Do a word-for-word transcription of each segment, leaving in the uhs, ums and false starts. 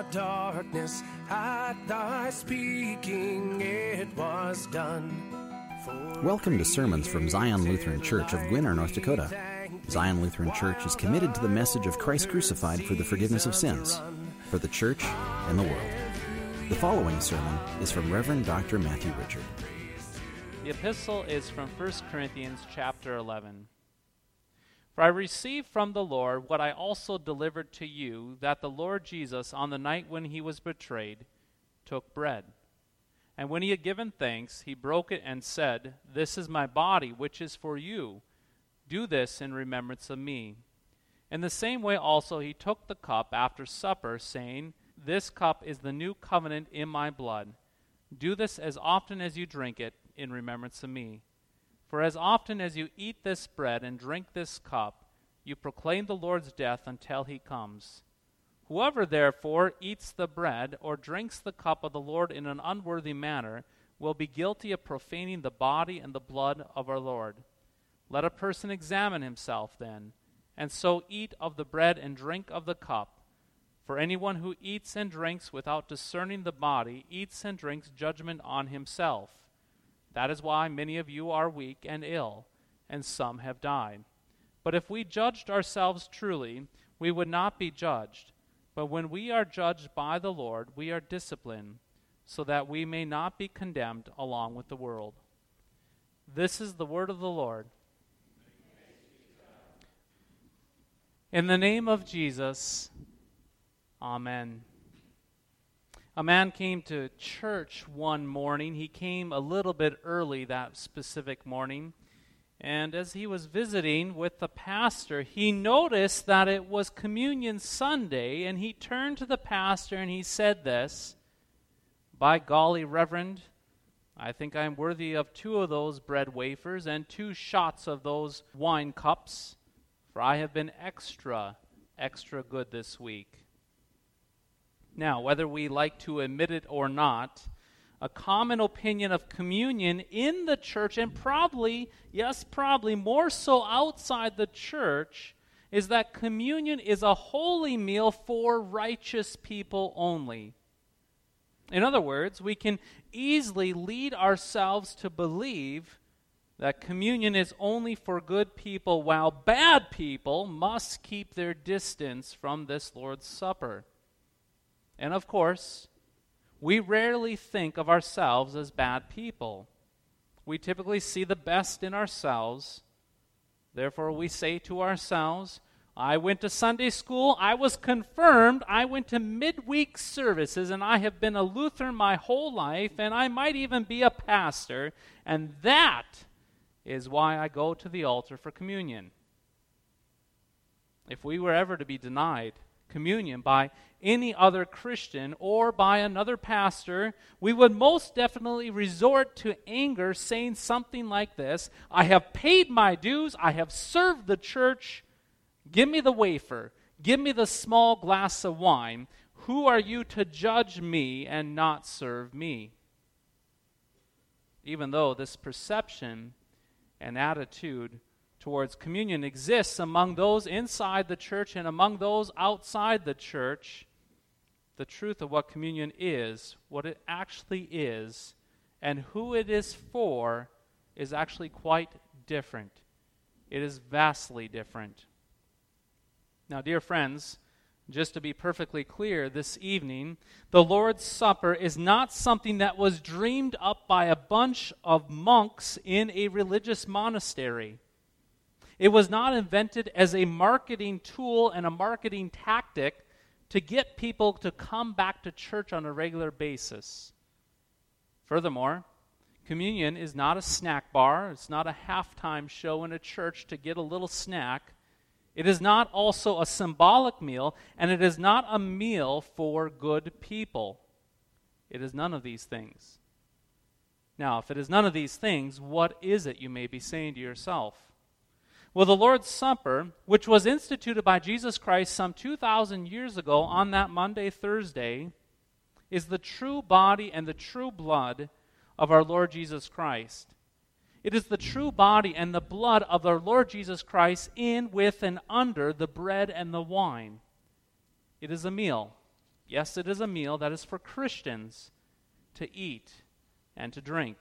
darkness, at thy speaking it was done. Welcome to sermons from Zion Lutheran Church of Gwinner, North Dakota. Zion Lutheran Church is committed to the message of Christ crucified for the forgiveness of sins, for the church and the world. The following sermon is from Reverend Doctor Matthew Richard. The epistle is from First Corinthians chapter eleven. For I received from the Lord what I also delivered to you, that the Lord Jesus, on the night when he was betrayed, took bread. And when he had given thanks, he broke it and said, "This is my body, which is for you. Do this in remembrance of me." In the same way also he took the cup after supper, saying, "This cup is the new covenant in my blood. Do this as often as you drink it in remembrance of me. For as often as you eat this bread and drink this cup, you proclaim the Lord's death until he comes. Whoever therefore eats the bread or drinks the cup of the Lord in an unworthy manner will be guilty of profaning the body and the blood of our Lord. Let a person examine himself then, and so eat of the bread and drink of the cup. For anyone who eats and drinks without discerning the body eats and drinks judgment on himself. That is why many of you are weak and ill, and some have died. But if we judged ourselves truly, we would not be judged. But when we are judged by the Lord, we are disciplined, so that we may not be condemned along with the world." This is the word of the Lord. In the name of Jesus, Amen. A man came to church one morning. He came a little bit early that specific morning. And as he was visiting with the pastor, he noticed that it was Communion Sunday, and he turned to the pastor and he said this, "By golly, Reverend, I think I'm worthy of two of those bread wafers and two shots of those wine cups, for I have been extra, extra good this week." Now, whether we like to admit it or not, a common opinion of communion in the church, and probably, yes, probably more so outside the church, is that communion is a holy meal for righteous people only. In other words, we can easily lead ourselves to believe that communion is only for good people, while bad people must keep their distance from this Lord's Supper. And of course, we rarely think of ourselves as bad people. We typically see the best in ourselves. Therefore, we say to ourselves, "I went to Sunday school, I was confirmed, I went to midweek services, and I have been a Lutheran my whole life, and I might even be a pastor, and that is why I go to the altar for communion." If we were ever to be denied communion by any other Christian or by another pastor, we would most definitely resort to anger, saying something like this: "I have paid my dues, I have served the church, give me the wafer, give me the small glass of wine. Who are you to judge me and not serve me?" Even though this perception and attitude towards communion exists among those inside the church and among those outside the church, the truth of what communion is, what it actually is, and who it is for is actually quite different. It is vastly different. Now, dear friends, just to be perfectly clear this evening, the Lord's Supper is not something that was dreamed up by a bunch of monks in a religious monastery. It was not invented as a marketing tool and a marketing tactic to get people to come back to church on a regular basis. Furthermore, communion is not a snack bar. It's not a halftime show in a church to get a little snack. It is not also a symbolic meal, and it is not a meal for good people. It is none of these things. Now, if it is none of these things, what is it, you may be saying to yourself? Well, the Lord's Supper, which was instituted by Jesus Christ some two thousand years ago on that Monday, Thursday, is the true body and the true blood of our Lord Jesus Christ. It is the true body and the blood of our Lord Jesus Christ in, with, and under the bread and the wine. It is a meal. Yes, it is a meal that is for Christians to eat and to drink.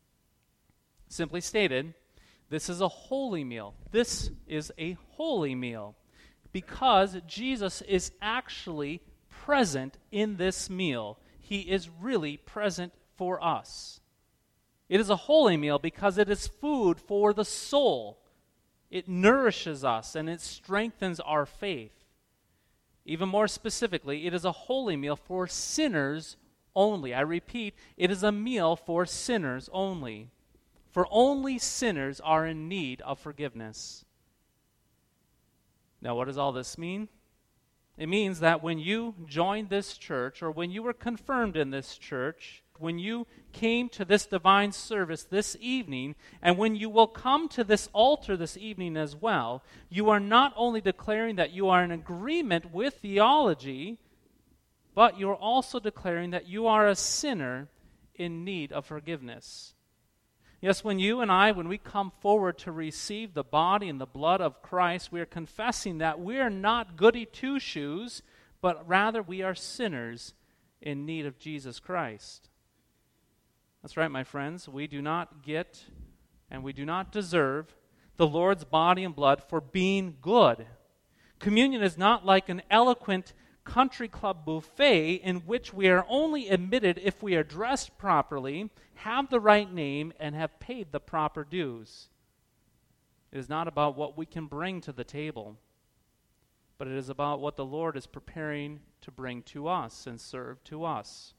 Simply stated, this is a holy meal. This is a holy meal because Jesus is actually present in this meal. He is really present for us. It is a holy meal because it is food for the soul. It nourishes us and it strengthens our faith. Even more specifically, it is a holy meal for sinners only. I repeat, it is a meal for sinners only. For only sinners are in need of forgiveness. Now, what does all this mean? It means that when you joined this church, or when you were confirmed in this church, when you came to this divine service this evening, and when you will come to this altar this evening as well, you are not only declaring that you are in agreement with theology, but you're also declaring that you are a sinner in need of forgiveness. Yes, when you and I, when we come forward to receive the body and the blood of Christ, we are confessing that we are not goody two-shoes, but rather we are sinners in need of Jesus Christ. That's right, my friends. We do not get and we do not deserve the Lord's body and blood for being good. Communion is not like an eloquent country club buffet in which we are only admitted if we are dressed properly, have the right name, and have paid the proper dues. It is not about what we can bring to the table, but it is about what the Lord is preparing to bring to us and serve to us.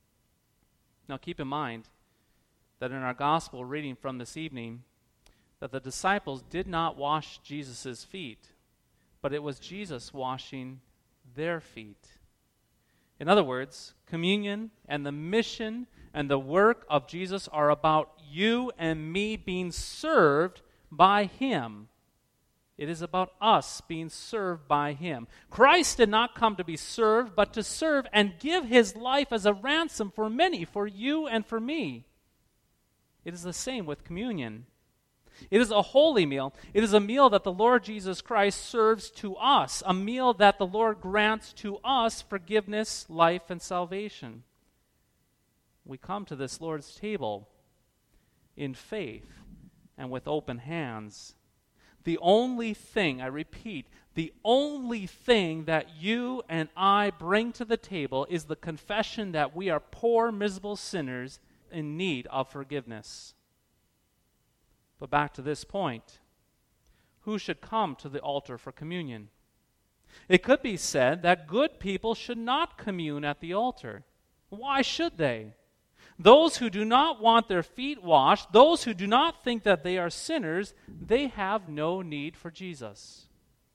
Now keep in mind that in our gospel reading from this evening, that the disciples did not wash Jesus' feet, but it was Jesus washing their feet. In other words, communion and the mission and the work of Jesus are about you and me being served by Him. It is about us being served by Him. Christ did not come to be served, but to serve and give His life as a ransom for many, for you and for me. It is the same with communion. It is a holy meal. It is a meal that the Lord Jesus Christ serves to us, a meal that the Lord grants to us forgiveness, life, and salvation. We come to this Lord's table in faith and with open hands. The only thing, I repeat, the only thing that you and I bring to the table is the confession that we are poor, miserable sinners in need of forgiveness. But back to this point, who should come to the altar for communion? It could be said that good people should not commune at the altar. Why should they? Those who do not want their feet washed, those who do not think that they are sinners, they have no need for Jesus.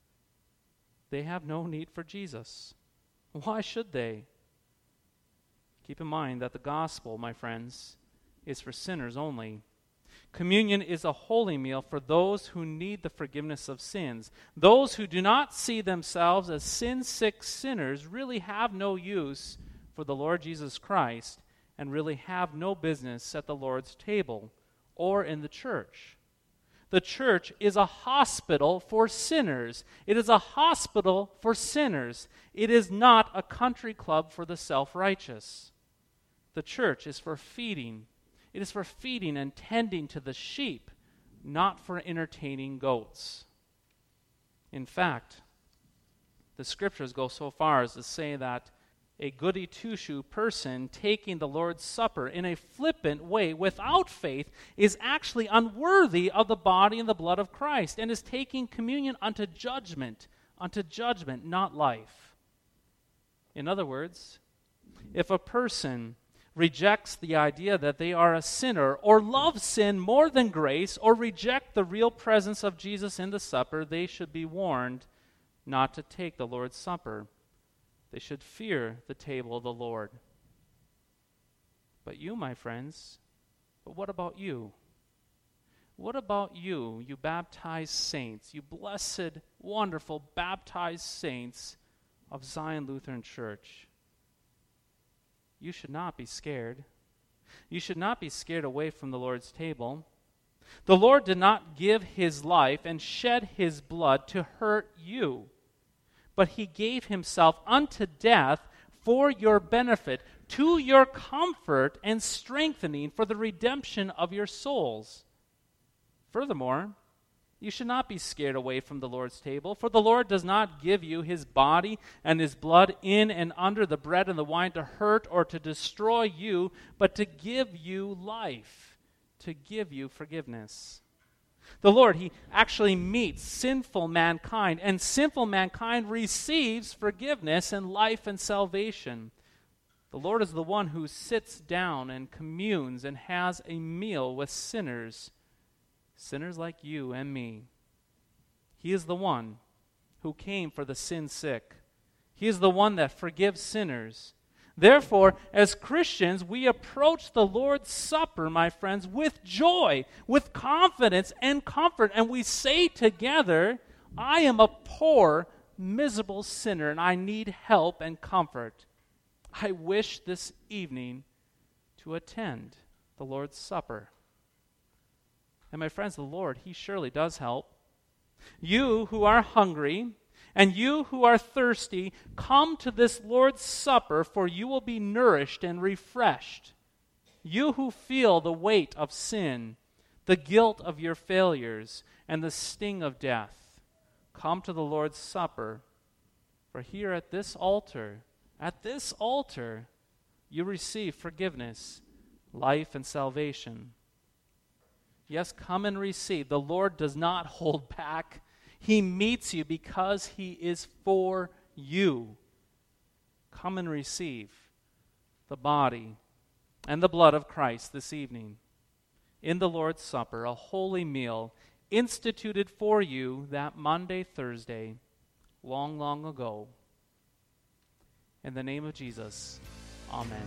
They have no need for Jesus. Why should they? Keep in mind that the gospel, my friends, is for sinners only. Communion is a holy meal for those who need the forgiveness of sins. Those who do not see themselves as sin-sick sinners really have no use for the Lord Jesus Christ and really have no business at the Lord's table or in the church. The church is a hospital for sinners. It is a hospital for sinners. It is not a country club for the self-righteous. The church is for feeding. It is for feeding and tending to the sheep, not for entertaining goats. In fact, the scriptures go so far as to say that a goody two-shoe person taking the Lord's Supper in a flippant way without faith is actually unworthy of the body and the blood of Christ and is taking communion unto judgment, unto judgment, not life. In other words, if a person rejects the idea that they are a sinner or love sin more than grace or reject the real presence of Jesus in the supper, they should be warned not to take the Lord's Supper. They should fear the table of the Lord. But you, my friends, but what about you? What about you, you baptized saints, you blessed, wonderful baptized saints of Zion Lutheran Church? You should not be scared. You should not be scared away from the Lord's table. The Lord did not give His life and shed His blood to hurt you, but He gave Himself unto death for your benefit, to your comfort and strengthening for the redemption of your souls. Furthermore, you should not be scared away from the Lord's table, for the Lord does not give you his body and his blood in and under the bread and the wine to hurt or to destroy you, but to give you life, to give you forgiveness. The Lord, he actually meets sinful mankind, and sinful mankind receives forgiveness and life and salvation. The Lord is the one who sits down and communes and has a meal with sinners, sinners like you and me. He is the one who came for the sin sick. He is the one that forgives sinners. Therefore, as Christians, we approach the Lord's Supper, my friends, with joy, with confidence and comfort, and we say together, I am a poor, miserable sinner, and I need help and comfort. I wish this evening to attend the Lord's Supper. And my friends, the Lord, he surely does help. You who are hungry and you who are thirsty, come to this Lord's Supper, for you will be nourished and refreshed. You who feel the weight of sin, the guilt of your failures, and the sting of death, come to the Lord's Supper, for here at this altar, at this altar, you receive forgiveness, life, and salvation. Yes, come and receive. The Lord does not hold back. He meets you because he is for you. Come and receive the body and the blood of Christ this evening in the Lord's Supper, a holy meal instituted for you that Monday, Thursday, long, long ago. In the name of Jesus, amen.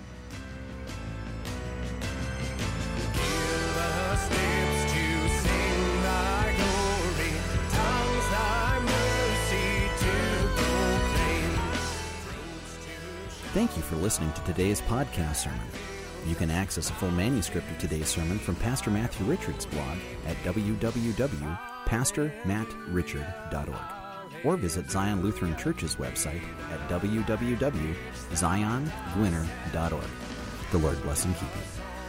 Thank you for listening to today's podcast sermon. You can access a full manuscript of today's sermon from Pastor Matthew Richard's blog at w w w dot pastor matt richard dot org or visit Zion Lutheran Church's website at w w w dot zion gwinner dot org. The Lord bless and keep you.